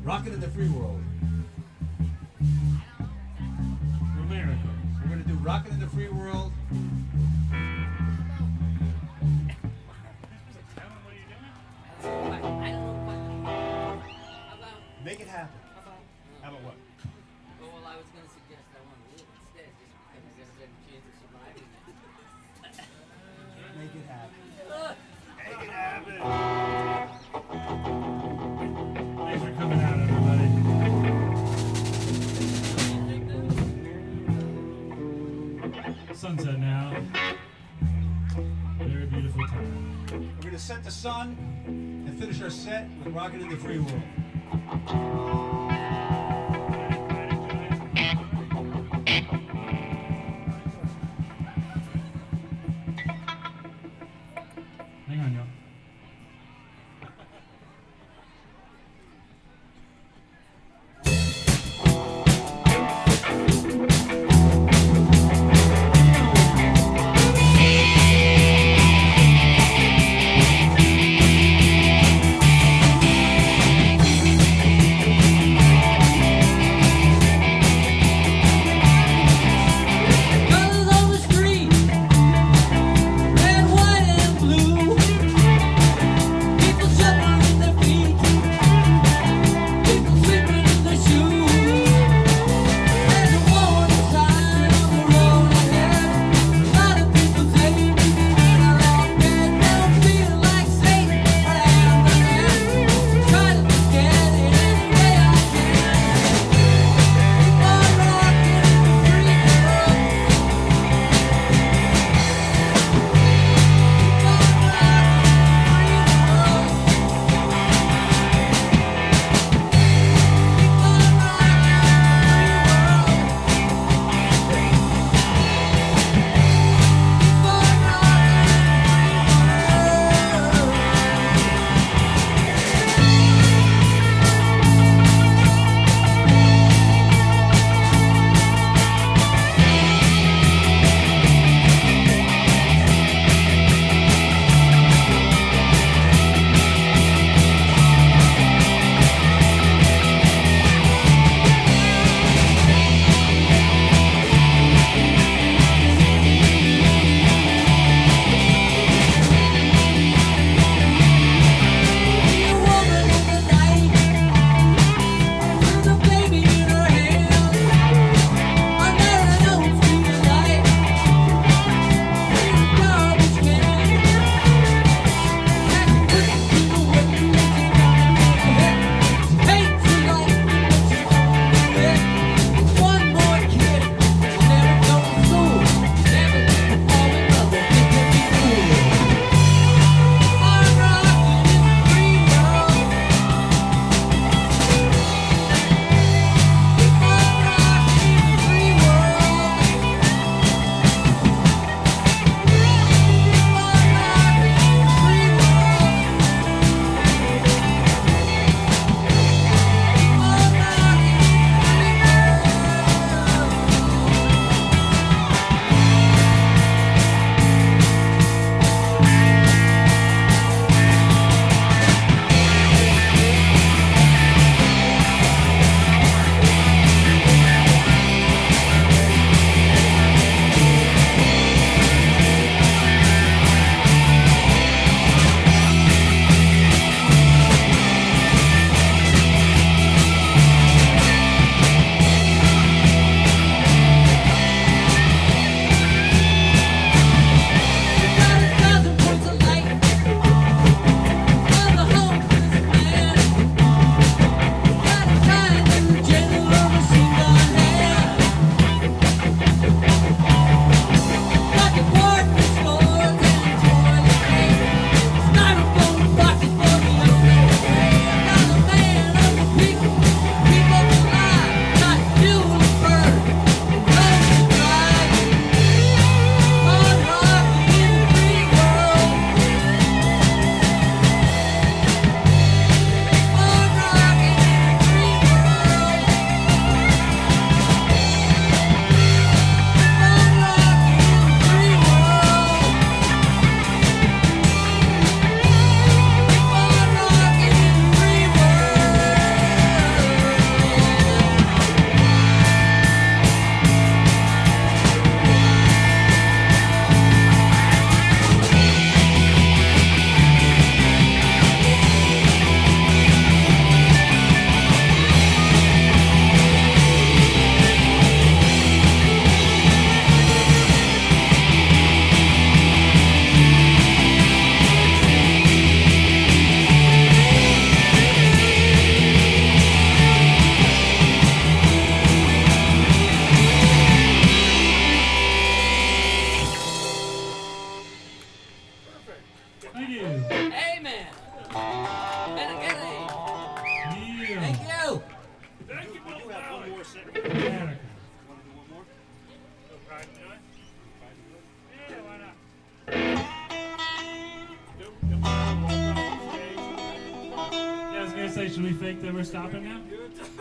Rockin' in the Free World. America. We're going to do Rockin' in the Free World. Make it happen. How about what? Well, I was going to suggest I want to live instead, just because I got a better chance of surviving that. Make it happen. Make it happen. Thanks for coming out, everybody. Sunset now. Very beautiful time. We're going to set the sun and finish our set with Rockin' in the Free World. Hang on, y'all. Thank you. Amen. Benegele. Yeah. Thank you. Thank you, We do have one more set. Attica. Want to do one more? Yeah, why not? Yeah, I was gonna say, should we fake that we're stopping now?